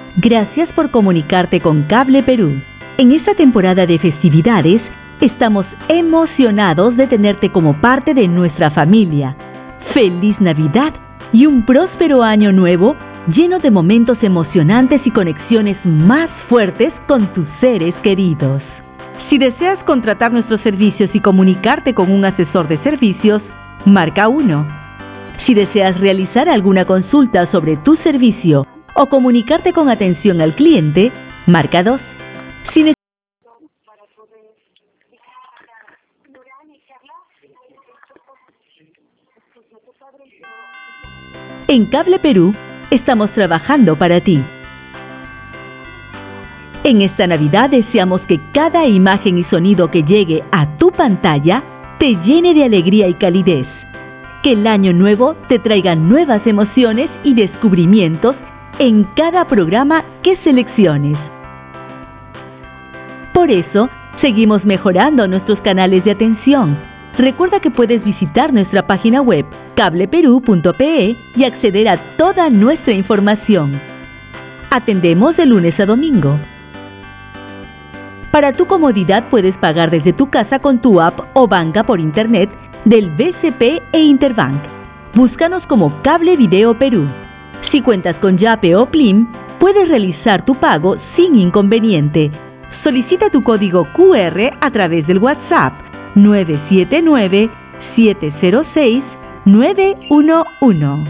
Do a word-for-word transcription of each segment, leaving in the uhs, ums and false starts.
Gracias por comunicarte con Cable Perú. En esta temporada de festividades, estamos emocionados de tenerte como parte de nuestra familia. ¡Feliz Navidad y un próspero año nuevo lleno de momentos emocionantes y conexiones más fuertes con tus seres queridos! Si deseas contratar nuestros servicios y comunicarte con un asesor de servicios, marca uno. Si deseas realizar alguna consulta sobre tu servicio o comunicarte con atención al cliente, marca dos. Si ne- En Cable Perú, estamos trabajando para ti. En esta Navidad deseamos que cada imagen y sonido que llegue a tu pantalla te llene de alegría y calidez. Que el año nuevo te traiga nuevas emociones y descubrimientos en cada programa que selecciones. Por eso, seguimos mejorando nuestros canales de atención. Recuerda que puedes visitar nuestra página web cable perú punto pe y acceder a toda nuestra información. Atendemos de lunes a domingo. Para tu comodidad puedes pagar desde tu casa con tu app o banca por internet del B C P e Interbank. Búscanos como Cable Video Perú. Si cuentas con Yape o Plim, puedes realizar tu pago sin inconveniente. Solicita tu código Q R a través del WhatsApp nueve siete nueve, siete cero seis, nueve uno uno.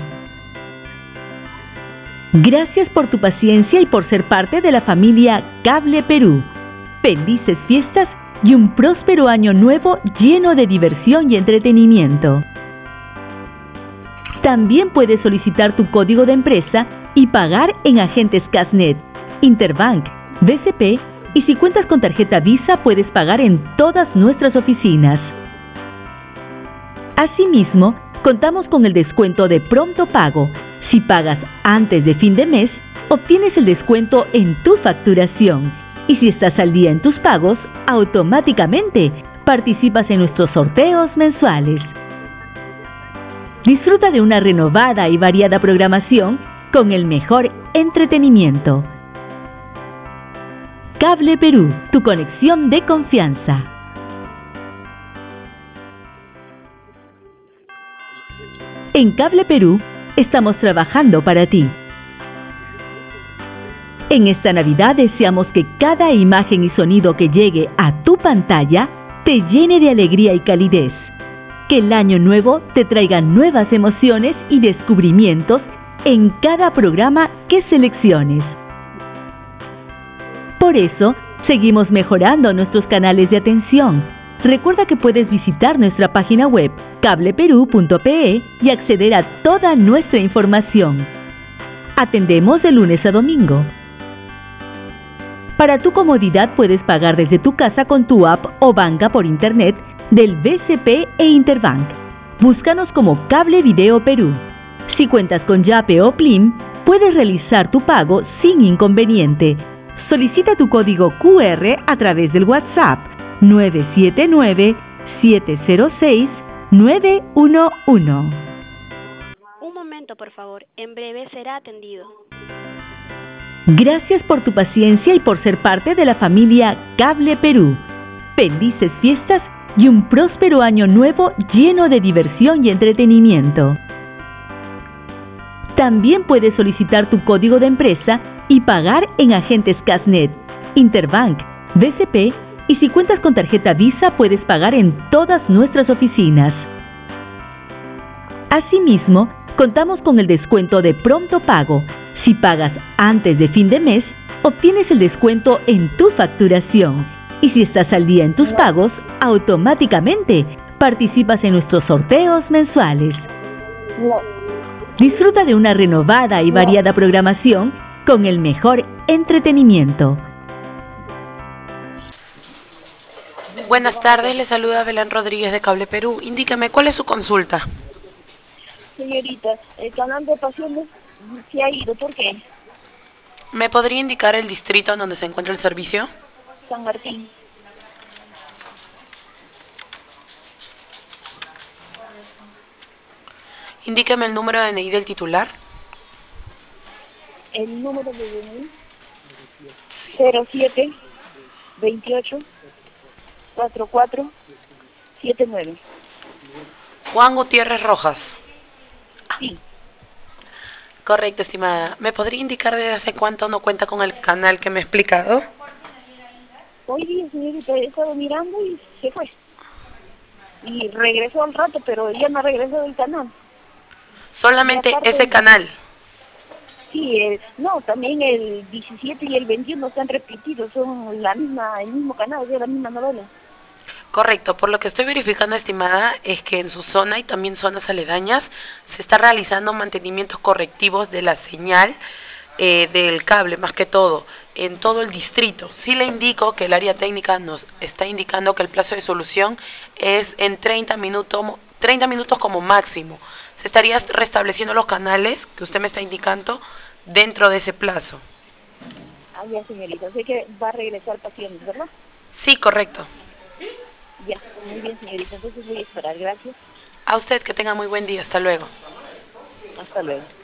Gracias por tu paciencia y por ser parte de la familia Cable Perú. Felices fiestas y un próspero año nuevo lleno de diversión y entretenimiento. También puedes solicitar tu código de empresa y pagar en agentes Casnet, Interbank, B C P y si cuentas con tarjeta Visa puedes pagar en todas nuestras oficinas. Asimismo, contamos con el descuento de pronto pago. Si pagas antes de fin de mes, obtienes el descuento en tu facturación. Y si estás al día en tus pagos, automáticamente participas en nuestros sorteos mensuales. Disfruta de una renovada y variada programación con el mejor entretenimiento. Cable Perú, tu conexión de confianza. En Cable Perú, estamos trabajando para ti. En esta Navidad deseamos que cada imagen y sonido que llegue a tu pantalla te llene de alegría y calidez. Que el año nuevo te traiga nuevas emociones y descubrimientos en cada programa que selecciones. Por eso, seguimos mejorando nuestros canales de atención. Recuerda que puedes visitar nuestra página web cable perú punto pe y acceder a toda nuestra información. Atendemos de lunes a domingo. Para tu comodidad puedes pagar desde tu casa con tu app o banca por internet del B C P e Interbank. Búscanos como Cable Video Perú. Si cuentas con Yape o Plim, puedes realizar tu pago sin inconveniente. Solicita tu código Q R a través del WhatsApp nueve siete nueve, siete cero seis, nueve uno uno. Un momento, por favor. En breve será atendido. Gracias por tu paciencia y por ser parte de la familia Cable Perú. Felices fiestas y un próspero año nuevo lleno de diversión y entretenimiento. También puedes solicitar tu código de empresa y pagar en agentes Casnet, Interbank, B C P y si cuentas con tarjeta Visa puedes pagar en todas nuestras oficinas. Asimismo, contamos con el descuento de pronto pago. Si pagas antes de fin de mes, obtienes el descuento en tu facturación. Y si estás al día en tus pagos, automáticamente participas en nuestros sorteos mensuales. Disfruta de una renovada y variada programación con el mejor entretenimiento. Buenas tardes, le saluda Belén Rodríguez de Cable Perú. Indíqueme, ¿cuál es su consulta? Señorita, el canal de pasiones se ha ido, ¿por qué? ¿Me podría indicar el distrito en donde se encuentra el servicio? San Martín. Indíqueme el número de D N I del titular. El número de D N I cero siete veintiocho cuarenta y cuatro setenta y nueve. Juan Gutiérrez Rojas. Sí. Correcto, estimada. ¿Me podría indicar desde hace cuánto no cuenta con el canal que me he explicado? Hoy día, señorita, he estado mirando y se fue. Y regresó al rato, pero ya no regresó del canal. Solamente ese canal. Sí, el, no, también el diecisiete y el veintiuno están repetidos, son la misma, el mismo canal, es la misma novela. Correcto, por lo que estoy verificando, estimada, es que en su zona y también zonas aledañas se está realizando mantenimientos correctivos de la señal eh, del cable, más que todo, en todo el distrito. Sí le indico que el área técnica nos está indicando que el plazo de solución es en treinta minutos, treinta minutos como máximo. Se estaría restableciendo los canales que usted me está indicando dentro de ese plazo. Ah, ya, señorita, sé que va a regresar paciente, ¿verdad? Sí, correcto. Ya, muy bien, señorita, entonces voy a esperar, gracias. A usted, que tenga muy buen día. Hasta luego. Hasta luego.